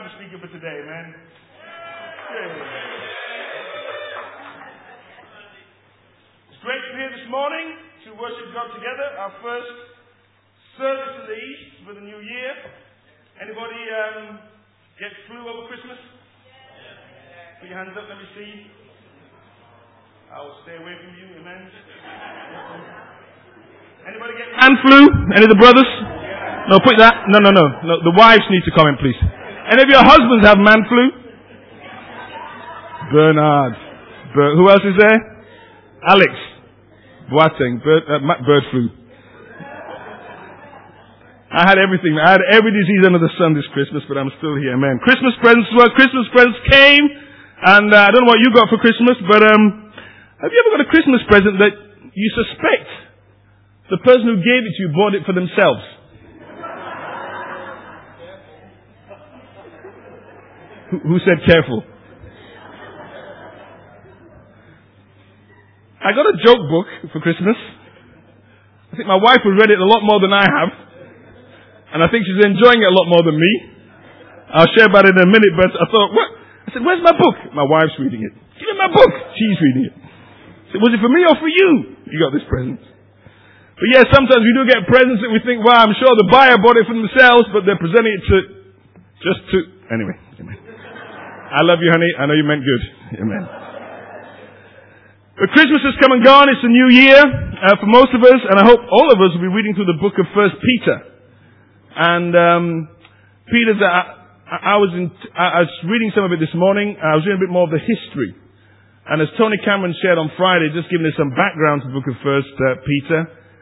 the speaker for today, man. It's great to be here this morning to worship God together. Our first service in the East for the new year. Anybody get flu over Christmas? Put your hands up, let me see. I will stay away from you, amen. Anybody get man flu? Any of the brothers? No, put that. No. The wives need to come in, please. Any of your husbands have man flu? Bernard. Who else is there? Alex. Boateng. Bird flu. I had everything. I had every disease under the sun this Christmas, but I'm still here, man. Christmas presents came, and I don't know what you got for Christmas, but have you ever got a Christmas present that you suspect the person who gave it to you bought it for themselves? Who said careful? I got a joke book for Christmas. I think my wife has read it a lot more than I have. And I think she's enjoying it a lot more than me. I'll share about it in a minute, but I thought, what? I said, where's my book? My wife's reading it. Give me my book. She's reading it. I said, was it for me or for you? You got this present. But yeah, sometimes we do get presents that we think, well, I'm sure the buyer bought it for themselves, but they're presenting it anyway. Amen. I love you, honey. I know you meant good. Amen. But Christmas has come and gone. It's a new year for most of us, and I hope all of us will be reading through the book of 1 Peter. And Peter's. I was reading some of it this morning. I was doing a bit more of the history, and as Tony Cameron shared on Friday, just giving us some background to the book of 1 Peter.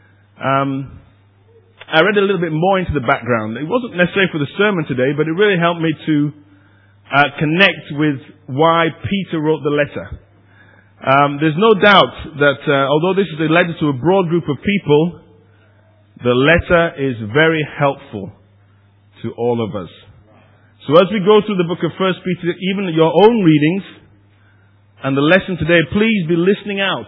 I read a little bit more into the background. It wasn't necessarily for the sermon today, but it really helped me to connect with why Peter wrote the letter. There's no doubt that although this is a letter to a broad group of people, the letter is very helpful to all of us. So as we go through the book of 1 Peter, even your own readings and the lesson today, please be listening out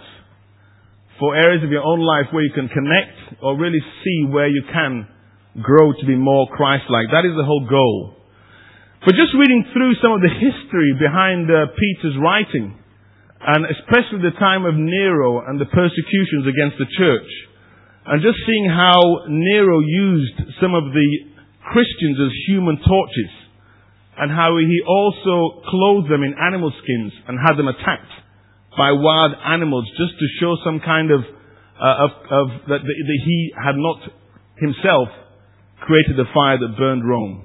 for areas of your own life where you can connect or really see where you can grow to be more Christ-like. That is the whole goal. But just reading through some of the history behind Peter's writing, and especially the time of Nero and the persecutions against the church, and just seeing how Nero used some of the Christians as human torches, and how he also clothed them in animal skins and had them attacked by wild animals just to show some kind of that he had not himself created the fire that burned Rome.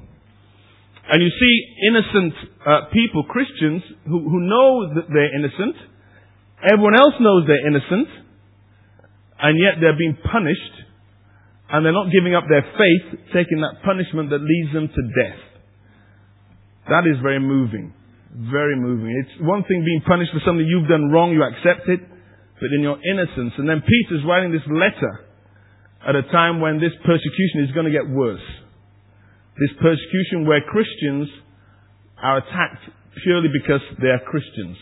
And you see innocent people, Christians, who know that they're innocent. Everyone else knows they're innocent. And yet they're being punished. And they're not giving up their faith, taking that punishment that leads them to death. That is very moving. Very moving. It's one thing being punished for something you've done wrong, you accept it. But in your innocence. And then Peter's writing this letter at a time when this persecution is going to get worse. This persecution where Christians are attacked purely because they are Christians.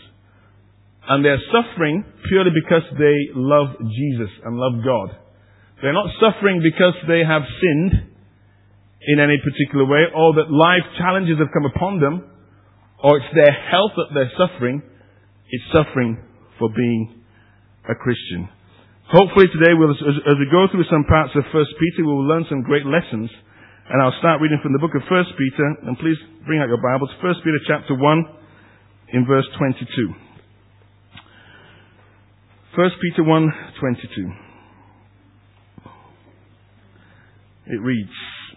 And they're suffering purely because they love Jesus and love God. They're not suffering because they have sinned in any particular way, or that life challenges have come upon them, or it's their health that they're suffering. It's suffering for being a Christian. Hopefully today, as we go through some parts of 1 Peter, we will learn some great lessons. And I'll start reading from the book of 1 Peter, and please bring out your Bibles. 1 Peter chapter 1 in verse 22. 1 Peter 1:22. It reads,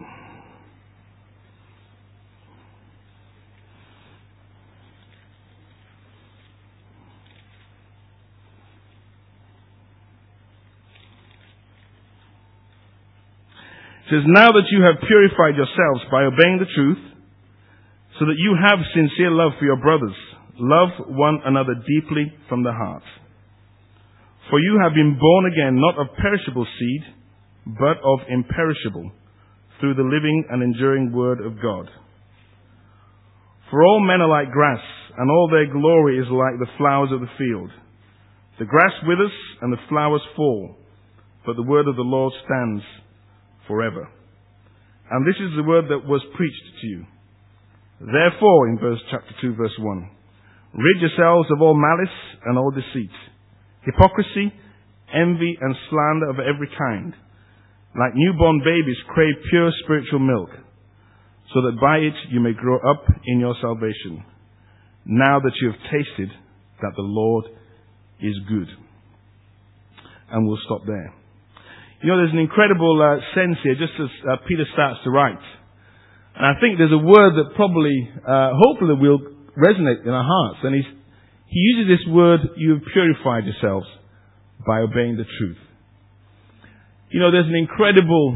it says, now that you have purified yourselves by obeying the truth, so that you have sincere love for your brothers, love one another deeply from the heart. For you have been born again, not of perishable seed, but of imperishable, through the living and enduring word of God. For all men are like grass, and all their glory is like the flowers of the field. The grass withers, and the flowers fall, but the word of the Lord stands forever. And this is the word that was preached to you. Therefore, in chapter 2, verse 1, rid yourselves of all malice and all deceit, hypocrisy, envy, and slander of every kind. Like newborn babies, crave pure spiritual milk, so that by it you may grow up in your salvation, now that you have tasted that the Lord is good. And we'll stop there. You know, there's an incredible sense here, just as Peter starts to write. And I think there's a word that probably, hopefully will resonate in our hearts. And he uses this word, you have purified yourselves by obeying the truth. You know, there's an incredible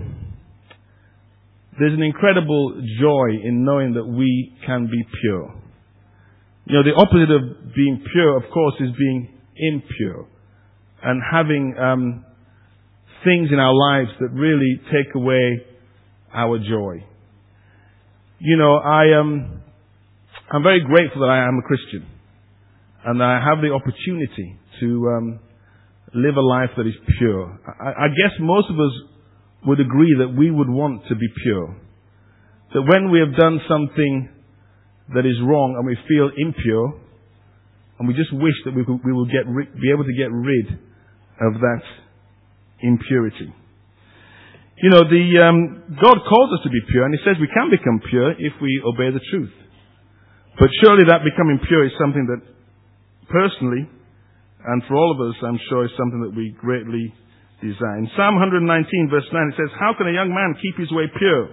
joy in knowing that we can be pure. You know, the opposite of being pure, of course, is being impure. And having things in our lives that really take away our joy. You know, I'm very grateful that I am a Christian. And I have the opportunity to live a life that is pure. I guess most of us would agree that we would want to be pure. That when we have done something that is wrong and we feel impure, and we just wish that we will be able to get rid of that impurity. You know, God calls us to be pure, and He says we can become pure if we obey the truth. But surely that becoming pure is something that personally, and for all of us, I'm sure, is something that we greatly desire. In Psalm 119, verse 9, it says, how can a young man keep his way pure?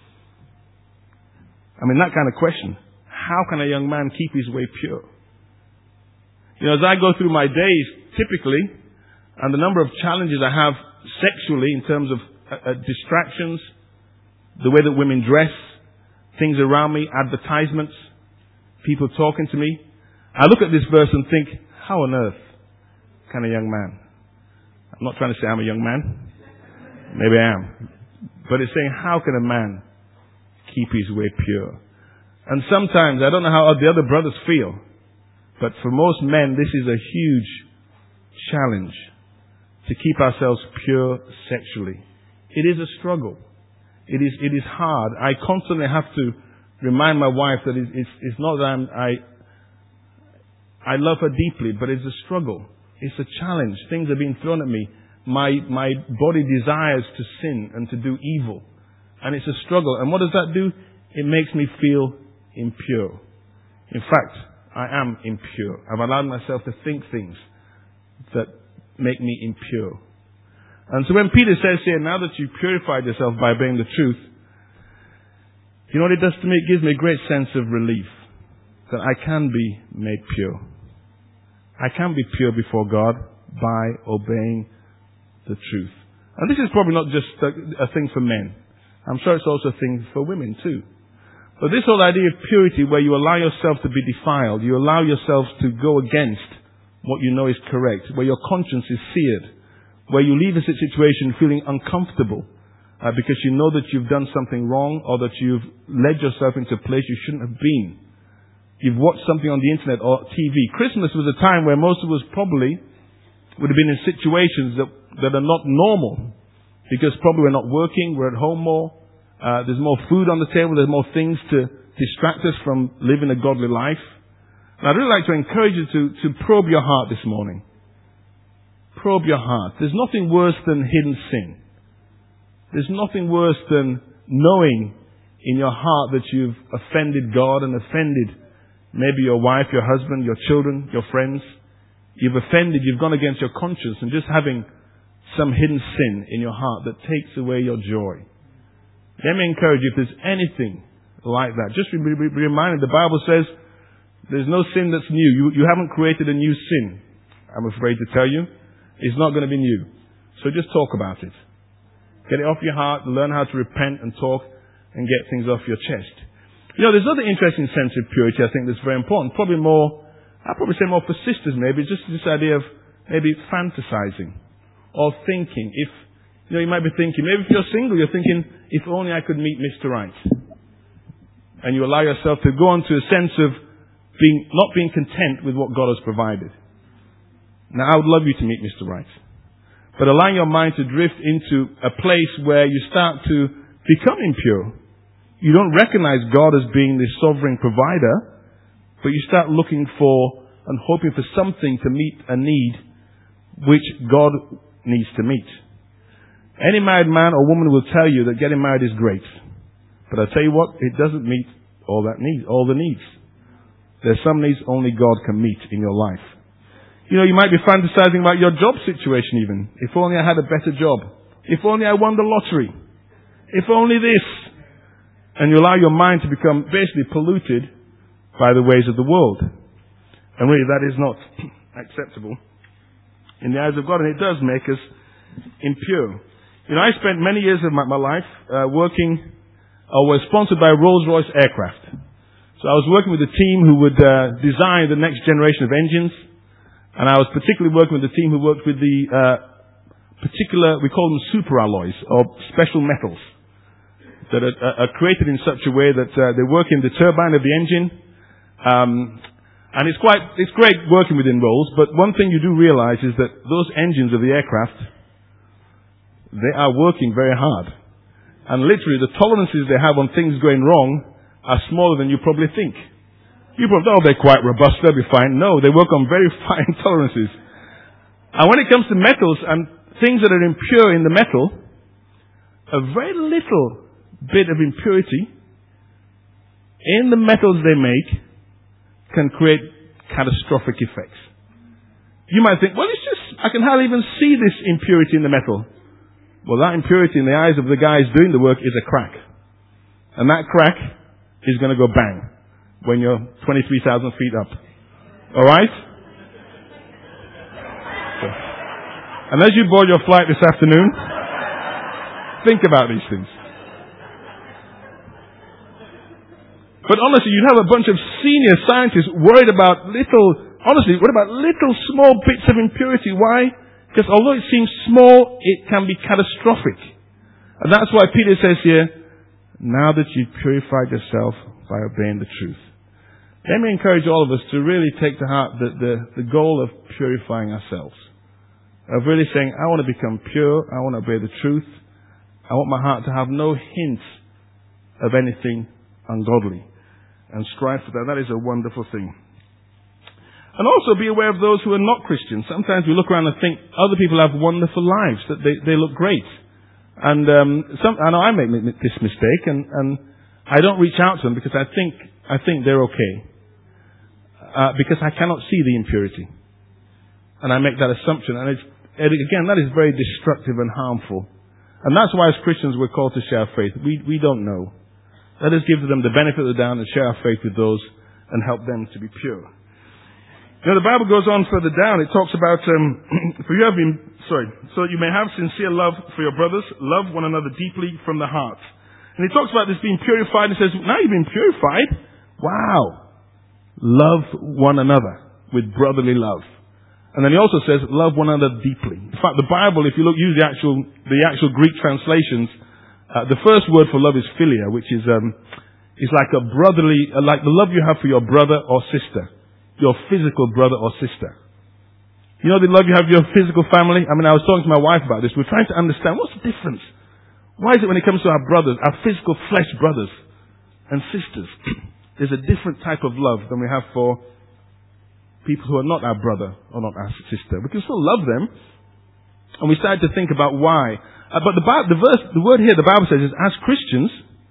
I mean, that kind of question. How can a young man keep his way pure? You know, as I go through my days, typically, and the number of challenges I have sexually in terms of distractions, the way that women dress, things around me, advertisements, people talking to me, I look at this verse and think, how on earth can a young man? I'm not trying to say I'm a young man. Maybe I am. But it's saying, how can a man keep his way pure? And sometimes, I don't know how the other brothers feel, but for most men, this is a huge challenge to keep ourselves pure sexually. It is a struggle. It is hard. I constantly have to remind my wife that it's not that I love her deeply, but it's a struggle. It's a challenge. Things are being thrown at me. My body desires to sin and to do evil. And it's a struggle. And what does that do? It makes me feel impure. In fact, I am impure. I've allowed myself to think things that make me impure. And so when Peter says here, now that you've purified yourself by obeying the truth, you know what it does to me? It gives me a great sense of relief that I can be made pure. I can be pure before God by obeying the truth. And this is probably not just a thing for men. I'm sure it's also a thing for women too. But this whole idea of purity, where you allow yourself to be defiled, you allow yourself to go against what you know is correct, where your conscience is seared, where you leave a situation feeling uncomfortable because you know that you've done something wrong or that you've led yourself into a place you shouldn't have been. You've watched something on the internet or TV. Christmas was a time where most of us probably would have been in situations that are not normal because probably we're not working, we're at home more, there's more food on the table, there's more things to distract us from living a godly life. And I'd really like to encourage you to probe your heart this morning. Probe your heart. There's nothing worse than hidden sin. There's nothing worse than knowing in your heart that you've offended God and offended maybe your wife, your husband, your children, your friends. You've offended, you've gone against your conscience, and just having some hidden sin in your heart that takes away your joy. Let me encourage you, if there's anything like that, just be reminded, the Bible says there's no sin that's new. You haven't created a new sin, I'm afraid to tell you. It's not going to be new. So just talk about it. Get it off your heart, learn how to repent and talk and get things off your chest. You know, there's another interesting sense of purity I think that's very important. I'd probably say more for sisters maybe, just this idea of maybe fantasizing or thinking. You might be thinking, maybe if you're single, you're thinking, if only I could meet Mr. Right. And you allow yourself to go on to a sense of not being content with what God has provided. Now, I would love you to meet Mr. Right. But allowing your mind to drift into a place where you start to become impure. You don't recognize God as being the sovereign provider, but you start looking for and hoping for something to meet a need which God needs to meet. Any married man or woman will tell you that getting married is great. But I'll tell you what, it doesn't meet all the needs. There's some needs only God can meet in your life. You know, you might be fantasizing about your job situation even. If only I had a better job. If only I won the lottery. If only this. And you allow your mind to become basically polluted by the ways of the world. And really that is not acceptable in the eyes of God. And it does make us impure. You know, I spent many years of my life working or was sponsored by Rolls-Royce Aircraft. So I was working with a team who would design the next generation of engines. And I was particularly working with the team who worked with the particular, we call them super alloys or special metals that are created in such a way that they work in the turbine of the engine. And it's great working within Rolls, but one thing you do realize is that those engines of the aircraft, they are working very hard. And literally the tolerances they have on things going wrong are smaller than you probably think. You probably, oh, they're quite robust, they'll be fine. No, they work on very fine tolerances. And when it comes to metals and things that are impure in the metal, a very little bit of impurity in the metals they make can create catastrophic effects. You might think, well, it's just, I can hardly even see this impurity in the metal. Well, that impurity in the eyes of the guys doing the work is a crack. And that crack is going to go bang when you're 23,000 feet up. Alright? So, and as you board your flight this afternoon, think about these things. But honestly, you'd have a bunch of senior scientists worried about little small bits of impurity. Why? Because although it seems small, it can be catastrophic. And that's why Peter says here, now that you've purified yourself by obeying the truth. Let me encourage all of us to really take to heart the goal of purifying ourselves. Of really saying, I want to become pure, I want to obey the truth, I want my heart to have no hint of anything ungodly. And strive for that. That is a wonderful thing. And also be aware of those who are not Christians. Sometimes we look around and think other people have wonderful lives, that they look great. And I know I make this mistake, and I don't reach out to them because I think they're okay. Because I cannot see the impurity. And I make that assumption. And again, that is very destructive and harmful. And that's why as Christians we're called to share our faith. We don't know. Let us give them the benefit of the doubt and share our faith with those and help them to be pure. You know, the Bible goes on further down. It talks about, so you may have sincere love for your brothers, love one another deeply from the heart. And he talks about this being purified and says, now you've been purified. Wow. Love one another with brotherly love. And then he also says, love one another deeply. In fact, the Bible, if you use the actual Greek translations, the first word for love is philia, which is like a brotherly, like the love you have for your brother or sister, your physical brother or sister. You know the love you have for your physical family? I mean, I was talking to my wife about this. We're trying to understand what's the difference. Why is it when it comes to our brothers, our physical flesh brothers and sisters, there's a different type of love than we have for people who are not our brother or not our sister? We can still love them. And we started to think about why. But the word here, the Bible says, is as Christians,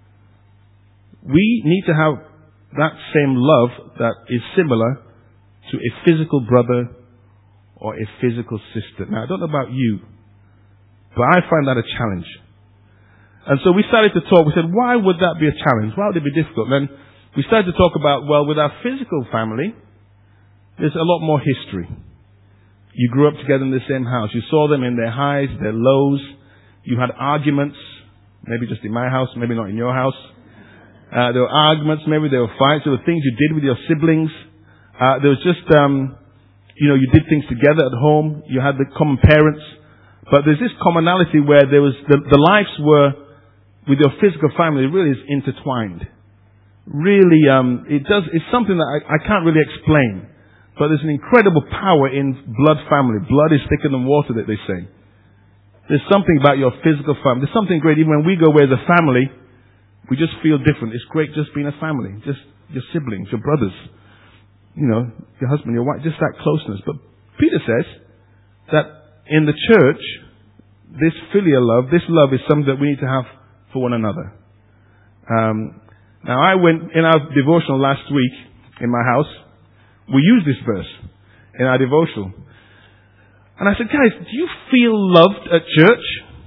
we need to have that same love that is similar to a physical brother or a physical sister. Now, I don't know about you, but I find that a challenge. And so we started to talk. We said, why would that be a challenge? Why would it be difficult? And then we started to talk about, well, with our physical family, there's a lot more history. You grew up together in the same house. You saw them in their highs, their lows. You had arguments, maybe just in my house, maybe not in your house. There were arguments, maybe there were fights. There were things you did with your siblings. There was just, you did things together at home. You had the common parents. But there's this commonality where there was, the lives were, with your physical family, really is intertwined. Really, it's something that I can't really explain. But there's an incredible power in blood family. Blood is thicker than water, that they say. There's something about your physical family. There's something great. Even when we go away as a family, We just feel different. It's great just being a family, just your siblings, your brothers, your husband, your wife, just that closeness. But Peter says that in the church, this filial love, this love is something that we need to have for one another. Now, I went in our devotional last week in my house. We used this verse in our devotional. And I said, guys, do you feel loved at church?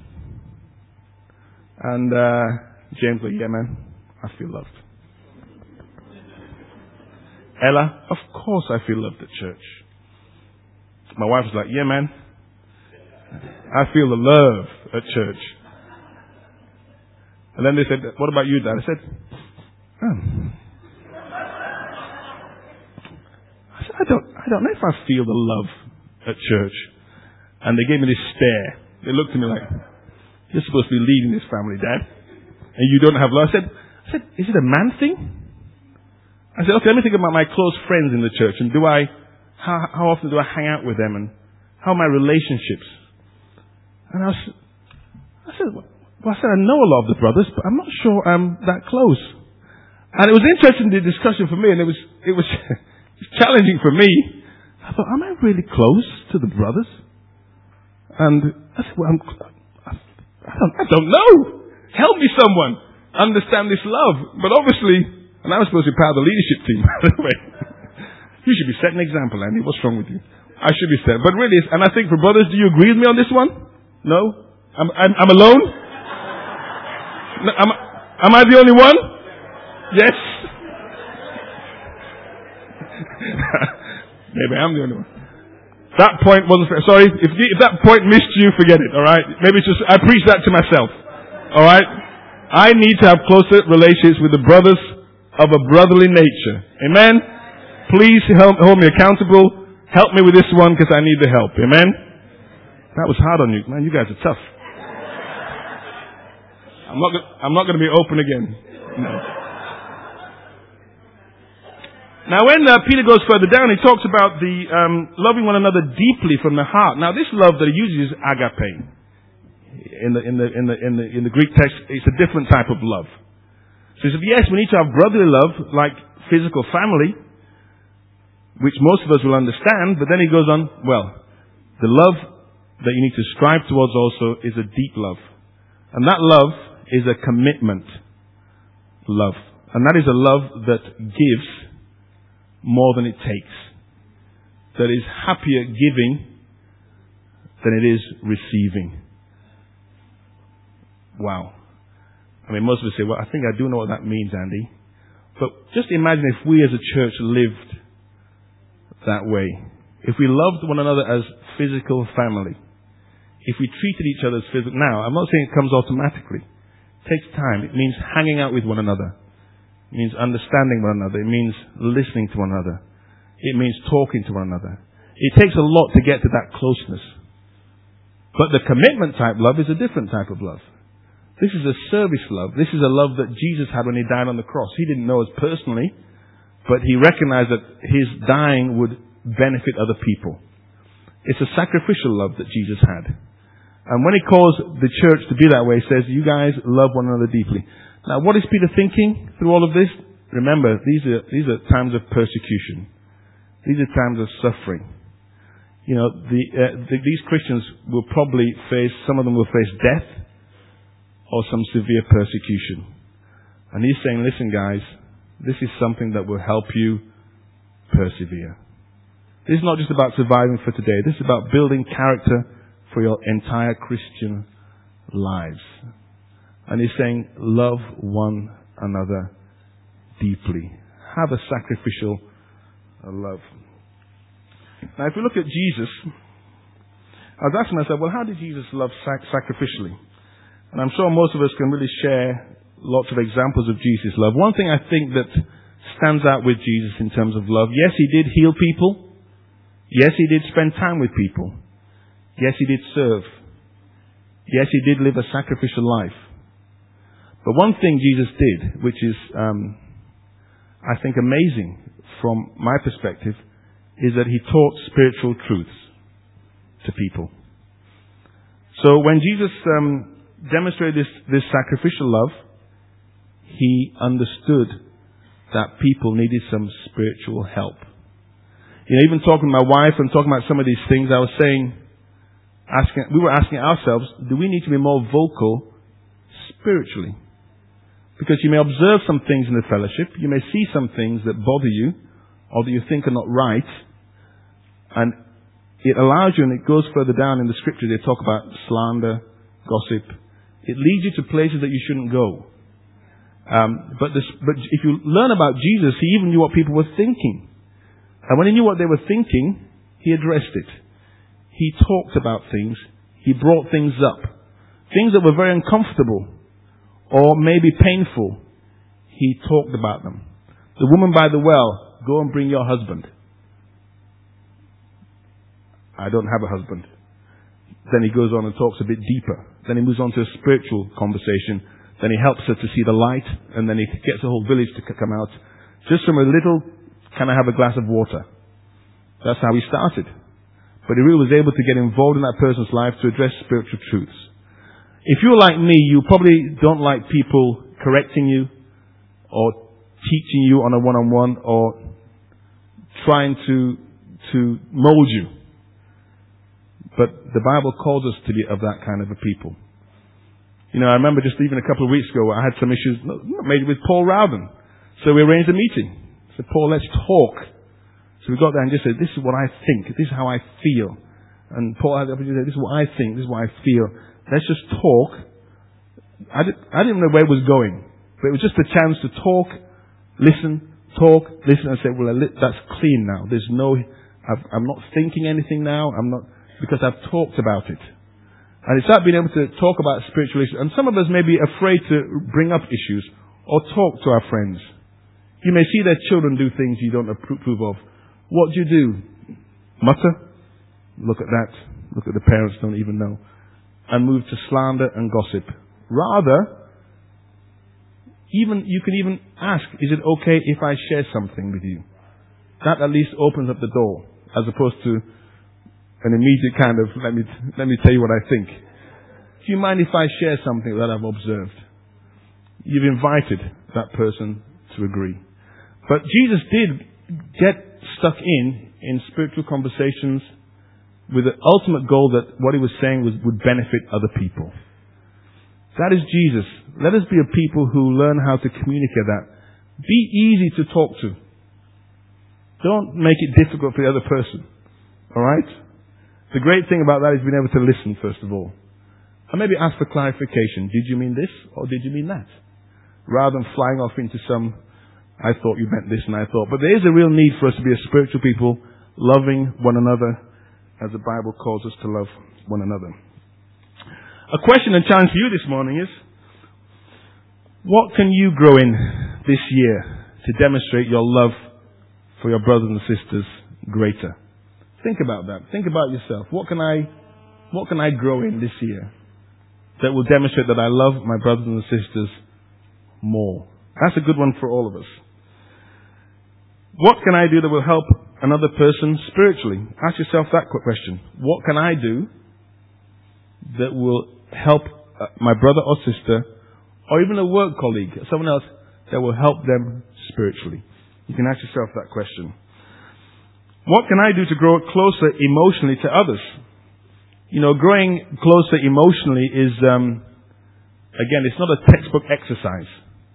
And James was like, yeah, man, I feel loved. Ella, of course I feel loved at church. My wife was like, yeah, man, I feel the love at church. And then they said, what about you, Dad? I said, I don't know if I feel the love at church. And they gave me this stare. They looked at me like, you're supposed to be leading this family, Dad, and you don't have love. I said, is it a man thing? I said, okay, let me think about my close friends in the church, and how often do I hang out with them, and how are my relationships? And I said, I know a lot of the brothers, but I'm not sure I'm that close. And it was interesting, the discussion for me, and it was challenging for me. I thought, am I really close to the brothers? And I said, well, I don't know. Help me, someone, understand this love. But obviously, and I was supposed to be part of the leadership team, by the way. You should be setting an example, Andy. What's wrong with you? I should be set. But really, and I think for brothers, do you agree with me on this one? No? I'm alone? No, am I the only one? Yes? Maybe I'm the only one. That point wasn't fair. Sorry, if that point missed you, forget it, alright? Maybe it's just, I preach that to myself. Alright? I need to have closer relationships with the brothers of a brotherly nature. Amen? Please hold me accountable. Help me with this one because I need the help. Amen? That was hard on you. Man, you guys are tough. I'm not going to be open again. No. Now, when Peter goes further down, he talks about the loving one another deeply from the heart. Now, this love that he uses is agape. In the Greek text, it's a different type of love. So he said, yes, we need to have brotherly love, like physical family, which most of us will understand. But then he goes on, well, the love that you need to strive towards also is a deep love, and that love is a commitment love, and that is a love that gives more than it takes. That is happier giving than it is receiving. Wow. I mean, most of us say, well, I think I do know what that means, Andy. But just imagine if we as a church lived that way. If we loved one another as physical family. If we treated each other as physical. Now, I'm not saying it comes automatically. It takes time. It means hanging out with one another. It means understanding one another. It means listening to one another. It means talking to one another. It takes a lot to get to that closeness. But the commitment type love is a different type of love. This is a service love. This is a love that Jesus had when he died on the cross. He didn't know us personally, but he recognized that his dying would benefit other people. It's a sacrificial love that Jesus had. And when he calls the church to be that way, he says, you guys love one another deeply. Now, what is Peter thinking through all of this? Remember, these are times of persecution. These are times of suffering. These Christians will probably face, some of them will face death or some severe persecution. And he's saying, listen guys, this is something that will help you persevere. This is not just about surviving for today. This is about building character for your entire Christian lives. And he's saying, love one another deeply. Have a sacrificial love. Now, if we look at Jesus, I was asking myself, well, how did Jesus love sacrificially? And I'm sure most of us can really share lots of examples of Jesus' love. One thing I think that stands out with Jesus in terms of love, yes, he did heal people. Yes, he did spend time with people. Yes, he did serve. Yes, he did live a sacrificial life. But one thing Jesus did, which is, I think, amazing from my perspective, is that he taught spiritual truths to people. So when Jesus demonstrated this sacrificial love, he understood that people needed some spiritual help. Even talking to my wife and talking about some of these things, I was saying, we were asking ourselves, do we need to be more vocal spiritually? Because you may observe some things in the fellowship, you may see some things that bother you, or that you think are not right, and it allows you, and it goes further down in the scripture, they talk about slander, gossip. It leads you to places that you shouldn't go. But if you learn about Jesus, he even knew what people were thinking. And when he knew what they were thinking, he addressed it. He talked about things. He brought things up. Things that were very uncomfortable or maybe painful. He talked about them. The woman by the well, go and bring your husband. I don't have a husband. Then he goes on and talks a bit deeper. Then he moves on to a spiritual conversation. Then he helps her to see the light. And then he gets the whole village to come out. Just from a little, can I have a glass of water? That's how he started. But he really was able to get involved in that person's life to address spiritual truths. If you're like me, you probably don't like people correcting you or teaching you on a one-on-one or trying to mold you. But the Bible calls us to be of that kind of a people. I remember just even a couple of weeks ago, I had some issues maybe with Paul Rowden. So we arranged a meeting. I said, Paul, let's talk. So we got there and just said, this is what I think. This is how I feel. And Paul had the opportunity to say, this is what I think. This is what I feel. Let's just talk. I didn't know where it was going. But it was just a chance to talk, listen, and say, well, that's clean now. I'm not thinking anything now. Because I've talked about it. And it's that being able to talk about spiritual issues. And some of us may be afraid to bring up issues or talk to our friends. You may see their children do things you don't approve of. What do you do? Mutter? Look at that. Look at the parents, don't even know. And move to slander and gossip. Rather, you can even ask, is it okay if I share something with you? That at least opens up the door, as opposed to an immediate kind of, let me tell you what I think. Do you mind if I share something that I've observed? You've invited that person to agree. But Jesus did get stuck in spiritual conversations with the ultimate goal that what he was saying would benefit other people. That is Jesus. Let us be a people who learn how to communicate that. Be easy to talk to. Don't make it difficult for the other person. Alright? The great thing about that is being able to listen, first of all. And maybe ask for clarification. Did you mean this or did you mean that? Rather than flying off into I thought you meant this and I thought. But there is a real need for us to be a spiritual people, loving one another as the Bible calls us to love one another. A question and challenge for you this morning is, what can you grow in this year to demonstrate your love for your brothers and sisters greater? Think about that. Think about yourself. What can I grow in this year that will demonstrate that I love my brothers and sisters more? That's a good one for all of us. What can I do that will help another person spiritually? Ask yourself that question. What can I do that will help my brother or sister, or even a work colleague, someone else, that will help them spiritually? You can ask yourself that question. What can I do to grow closer emotionally to others? Growing closer emotionally is, again, it's not a textbook exercise.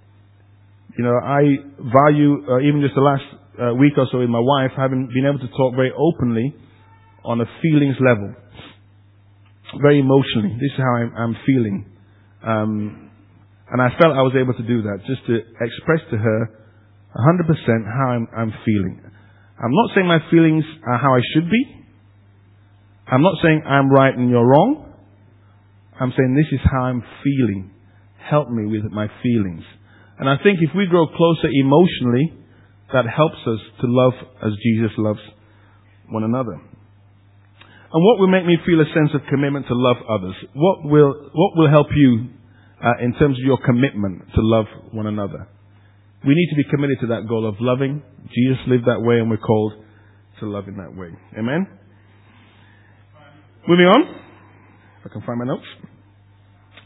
I value, even just the last week or so with my wife, having been able to talk very openly on a feelings level. Very emotionally. This is how I'm feeling. And I felt I was able to do that, just to express to her 100% how I'm feeling. I'm not saying my feelings are how I should be. I'm not saying I'm right and you're wrong. I'm saying this is how I'm feeling. Help me with my feelings. And I think if we grow closer emotionally, that helps us to love as Jesus loves one another. And what will make me feel a sense of commitment to love others? What will help you in terms of your commitment to love one another? We need to be committed to that goal of loving. Jesus lived that way and we're called to love in that way. Amen? Moving on. If I can find my notes.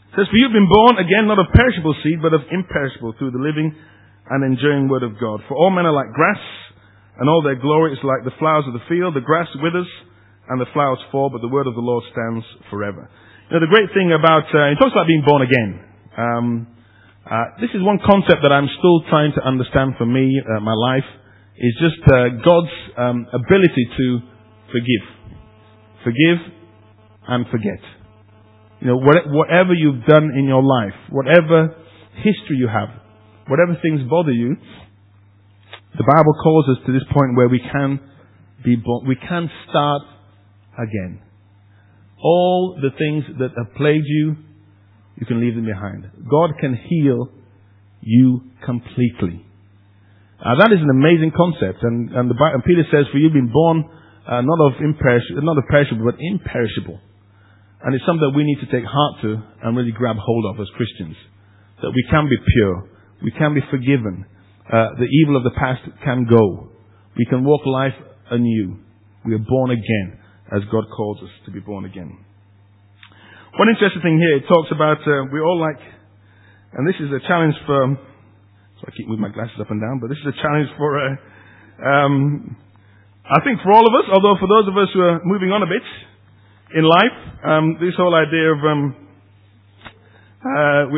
It says, for you've been born again, not of perishable seed, but of imperishable, through the living and enduring word of God. For all men are like grass, and all their glory is like the flowers of the field. The grass withers, and the flowers fall, but the word of the Lord stands forever. You know, the great thing about, he talks about being born again. This is one concept that I'm still trying to understand for me, my life, is just God's ability to forgive. Forgive and forget. You know, whatever you've done in your life, whatever history you have, whatever things bother you, the Bible calls us to this point where we can be born, we can start again. All the things that have plagued you, you can leave them behind. God can heal you completely. That is an amazing concept, and Peter says, "For you've been born not of perishable, but imperishable." And it's something that we need to take heart to and really grab hold of as Christians. That we can be pure. We can be forgiven. The evil of the past can go. We can walk life anew. We are born again as God calls us to be born again. One interesting thing here, it talks about, we all like, and this is a challenge for, so I keep moving my glasses up and down, but this is a challenge for, I think for all of us, although for those of us who are moving on a bit, in life, this whole idea of I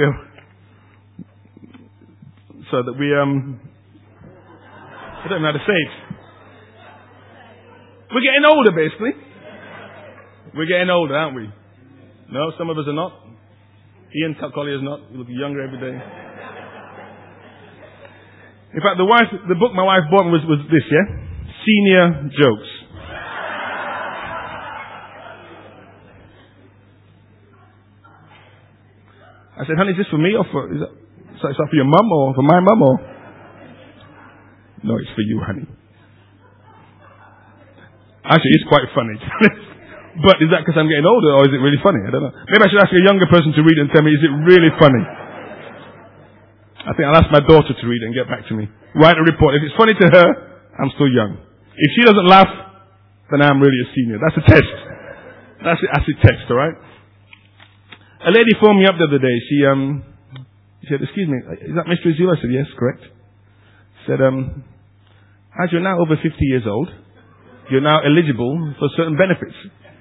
don't know how to say it. We're getting older, basically. We're getting older, aren't we? No, some of us are not. Ian Collier's not. You look younger every day. In fact, the book my wife bought was this, yeah? Senior Jokes. I said, honey, is this for me or is that for your mum or for my mum or? No, it's for you, honey. Actually, it's quite funny. But is that because I'm getting older or is it really funny? I don't know. Maybe I should ask a younger person to read it and tell me, is it really funny? I think I'll ask my daughter to read it and get back to me. Write a report. If it's funny to her, I'm still young. If she doesn't laugh, then I'm really a senior. That's a test. That's the acid test, alright? A lady phoned me up the other day. She said, excuse me, is that Mr. Azul? I said, yes, correct. She said, as you're now over 50 years old, you're now eligible for certain benefits.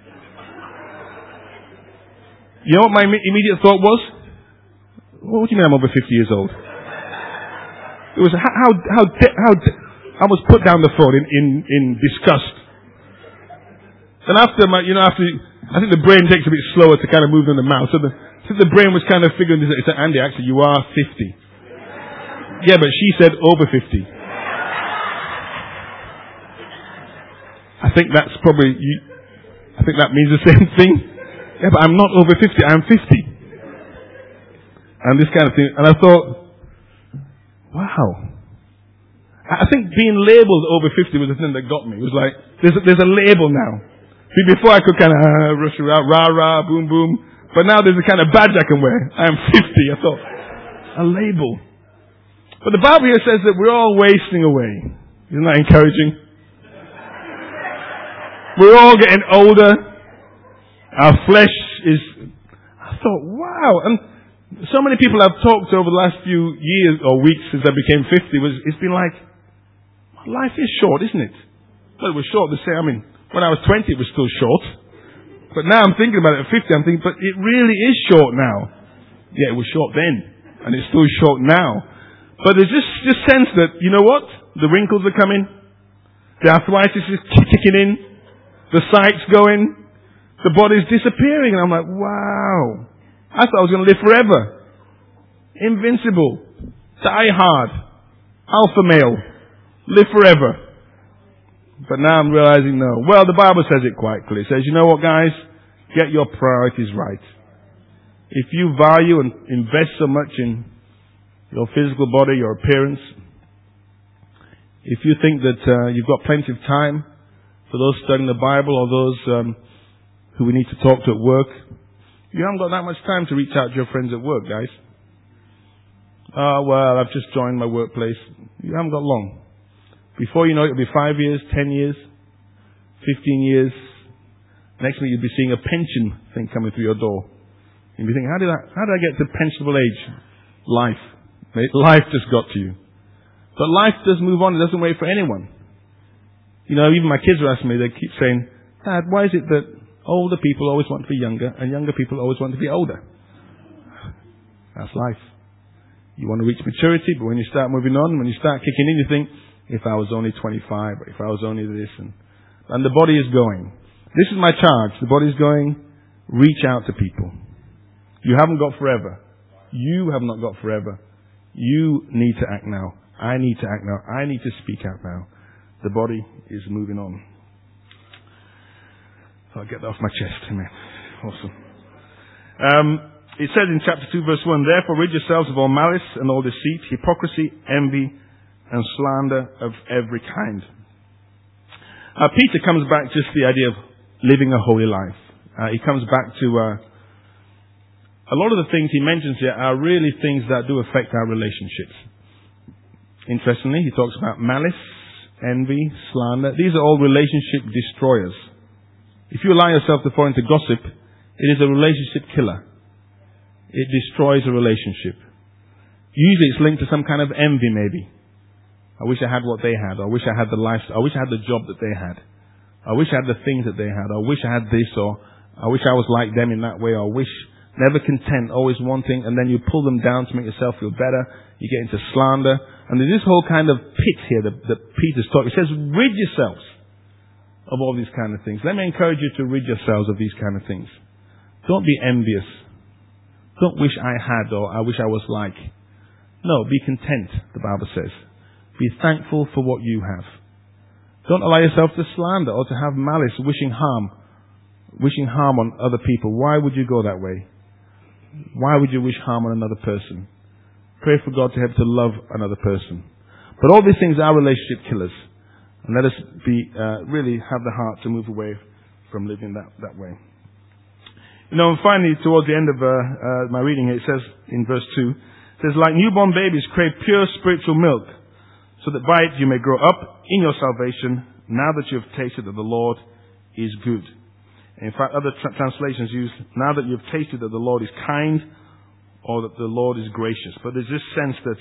You know what my immediate thought was? What do you mean I'm over 50 years old? It was I was put down the phone in disgust. And after I think the brain takes a bit slower to kind of move than the mouth. So the brain was kind of figuring this out. It said, Andy, actually, you are 50. Yeah, but she said over 50. I think that's probably, I think that means the same thing. Yeah, but I'm not over 50, I'm 50. And this kind of thing. And I thought, wow. I think being labeled over 50 was the thing that got me. It was like, there's a label now. See, before I could kind of rush around, rah, boom, boom. But now there's a kind of badge I can wear. I am 50. I thought, a label. But the Bible here says that we're all wasting away. Isn't that encouraging? We're all getting older. Our flesh is... I thought, wow. And so many people I've talked to over the last few years or weeks since I became 50, it's been like, life is short, isn't it? Well, it was short to say, when I was 20 it was still short. But now I'm thinking about it at 50, I'm thinking, but it really is short now. Yeah, it was short then. And it's still short now. But there's this sense that, you know what? The wrinkles are coming. The arthritis is kicking in. The sight's going. The body's disappearing. And I'm like, wow. I thought I was going to live forever. Invincible. Die hard. Alpha male. Live forever. But now I'm realizing no. Well, the Bible says it quite clearly. It says, you know what, guys? Get your priorities right. If you value and invest so much in your physical body, your appearance, if you think that you've got plenty of time for those studying the Bible or those who we need to talk to at work, you haven't got that much time to reach out to your friends at work, guys. Oh, well, I've just joined my workplace. You haven't got long. Before you know it, it'll be 5 years, 10 years, 15 years. Next week you'll be seeing a pension thing coming through your door. You be thinking, how did I get to pensionable age? Life. Life just got to you. But life does move on. It doesn't wait for anyone. Even my kids are asking me, they keep saying, Dad, why is it that older people always want to be younger and younger people always want to be older? That's life. You want to reach maturity, but when you start moving on, when you start kicking in, you think, if I was only 25, or if I was only this, and the body is going. This is my charge. The body is going, reach out to people. You haven't got forever. You have not got forever. You need to act now. I need to act now. I need to speak out now. The body is moving on. So I'll get that off my chest. Amen. Awesome. It says in chapter 2 verse 1, therefore rid yourselves of all malice and all deceit, hypocrisy, envy, and slander of every kind. Peter comes back just to the idea of living a holy life. He comes back to a lot of the things he mentions here are really things that do affect our relationships. Interestingly, he talks about malice, envy, slander. These are all relationship destroyers. If you allow yourself to fall into gossip, it is a relationship killer. It destroys a relationship. Usually it's linked to some kind of envy maybe. I wish I had what they had. I wish I had the lifestyle. I wish I had the job that they had. I wish I had the things that they had. I wish I had this, or I wish I was like them in that way, or wish, never content, always wanting, and then you pull them down to make yourself feel better. You get into slander. And there's this whole kind of pit here that Peter's talking. It says, rid yourselves of all these kind of things. Let me encourage you to rid yourselves of these kind of things. Don't be envious. Don't wish I had, or I wish I was like. No, be content, the Bible says. Be thankful for what you have. Don't allow yourself to slander or to have malice, wishing harm on other people. Why would you go that way? Why would you wish harm on another person? Pray for God to help to love another person. But all these things are relationship killers. And let us really have the heart to move away from living that way. And finally, towards the end of my reading here, it says in verse 2, it says, like newborn babies crave pure spiritual milk, so that by it you may grow up in your salvation, now that you have tasted that the Lord is good. In fact, other translations use, now that you have tasted that the Lord is kind, or that the Lord is gracious. But there's this sense that,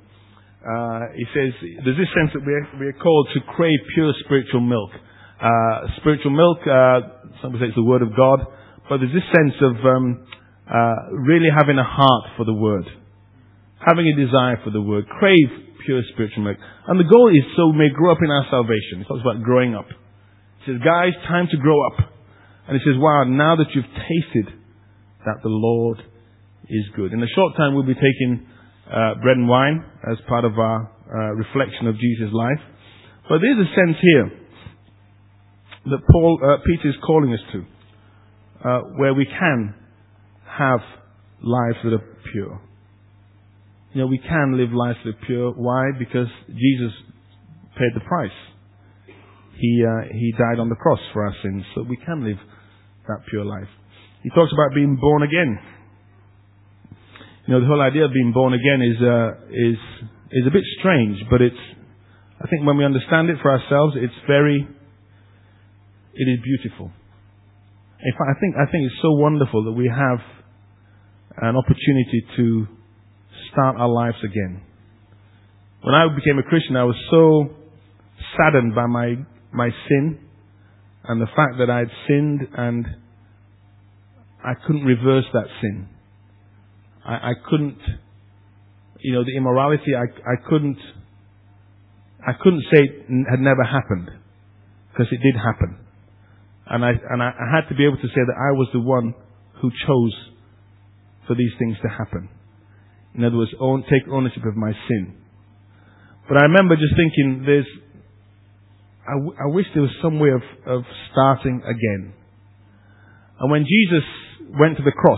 he says, there's this sense that we are called to crave pure spiritual milk. Spiritual milk, some would say it's the Word of God, but there's this sense of really having a heart for the Word. Having a desire for the Word. Crave pure spiritual milk. And the goal is so we may grow up in our salvation. It talks about growing up. It says, guys, time to grow up. And it says, wow, now that you've tasted that the Lord is good. In a short time we'll be taking bread and wine as part of our reflection of Jesus' life. But there's a sense here that Peter is calling us to. Where we can have lives that are pure. We can live lives that are pure. Why? Because Jesus paid the price. He died on the cross for our sins, so we can live that pure life. He talks about being born again. The whole idea of being born again is a bit strange, but I think when we understand it for ourselves, it is beautiful. In fact, I think it's so wonderful that we have an opportunity to start our lives again. When I became a Christian, I was so saddened by my sin and the fact that I had sinned and I couldn't reverse that sin. I couldn't, the immorality, I couldn't say it had never happened, because it did happen. And I had to be able to say that I was the one who chose for these things to happen. In other words, take ownership of my sin. But I remember just thinking, I wish there was some way of starting again. And when Jesus went to the cross,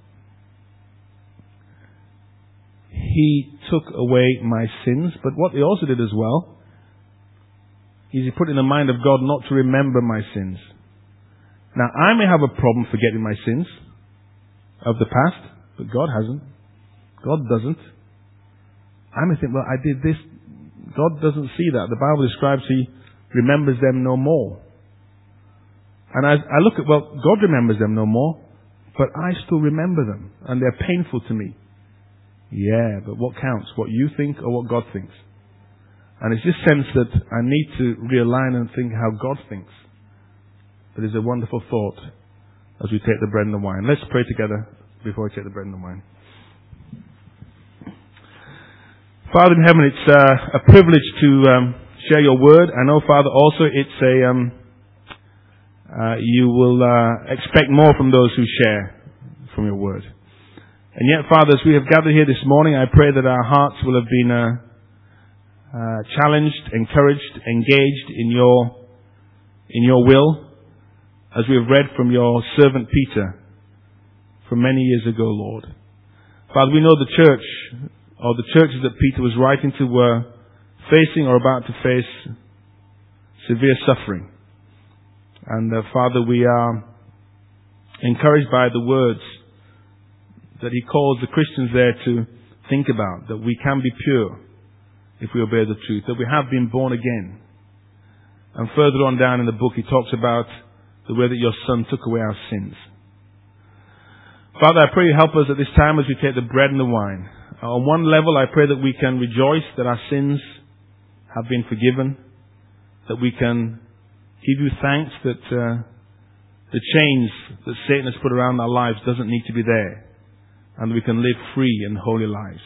He took away my sins. But what He also did as well is He put in the mind of God not to remember my sins. Now, I may have a problem forgetting my sins of the past, but God hasn't. God doesn't. I may think, well, I did this. God doesn't see that. The Bible describes He remembers them no more. And I look at, well, God remembers them no more, but I still remember them, and they're painful to me. Yeah, but what counts? What you think or what God thinks? And it's this sense that I need to realign and think how God thinks. It is a wonderful thought as we take the bread and the wine. Let's pray together before we take the bread and the wine. Father in heaven, it's a privilege to share your word. I know, Father, also it's you will expect more from those who share from your word. And yet, Father, as we have gathered here this morning, I pray that our hearts will have been challenged, encouraged, engaged in your will, as we have read from your servant Peter from many years ago, Lord. Father, we know the church, or the churches that Peter was writing to, were facing or about to face severe suffering. And Father, we are encouraged by the words that he calls the Christians there to think about, that we can be pure if we obey the truth, that we have been born again. And further on down in the book, he talks about the way that your Son took away our sins. Father, I pray you help us at this time as we take the bread and the wine. On one level, I pray that we can rejoice that our sins have been forgiven, that we can give you thanks that the chains that Satan has put around our lives doesn't need to be there, and we can live free and holy lives.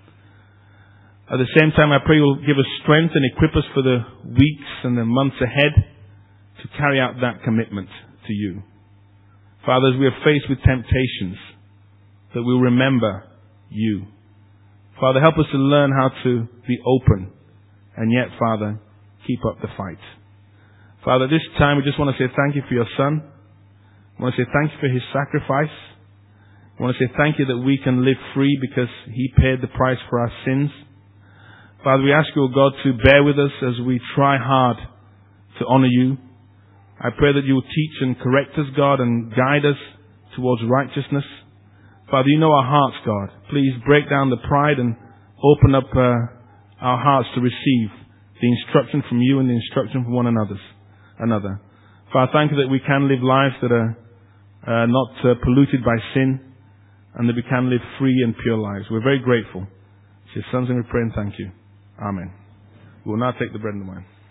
At the same time, I pray you'll give us strength and equip us for the weeks and the months ahead to carry out that commitment to you. Father, as we are faced with temptations, that we'll remember you. Father, help us to learn how to be open, and yet, Father, keep up the fight. Father, this time we just want to say thank you for your Son. We want to say thank you for his sacrifice. We want to say thank you that we can live free because he paid the price for our sins. Father, we ask you, O God, to bear with us as we try hard to honor you. I pray that you will teach and correct us, God, and guide us towards righteousness. Father, you know our hearts, God. Please break down the pride and open up our hearts to receive the instruction from you and the instruction from one another. Father, thank you that we can live lives that are not polluted by sin, and that we can live free and pure lives. We're very grateful. It's your sons and we pray and thank you. Amen. We will now take the bread and the wine.